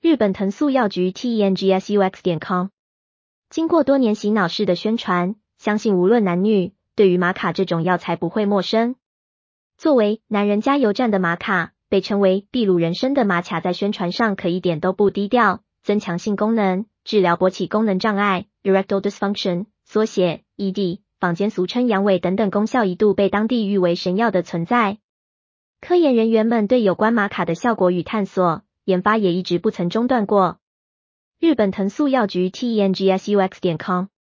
日本藤素药局 tengsus.com。经过多年洗脑式的宣传，相信无论男女，对于玛卡这种药材不会陌生。作为男人加油站的玛卡，被称为秘鲁人参的玛卡，在宣传上可一点都不低调，增强性功能，治疗勃起功能障碍 （erectile dysfunction）， 缩写 ED， 坊间俗称阳痿等等功效，一度被当地誉为神药的存在。科研人员们对有关玛卡的效果与探索研发也一直不曾中断过。日本藤素药局 tengsus.com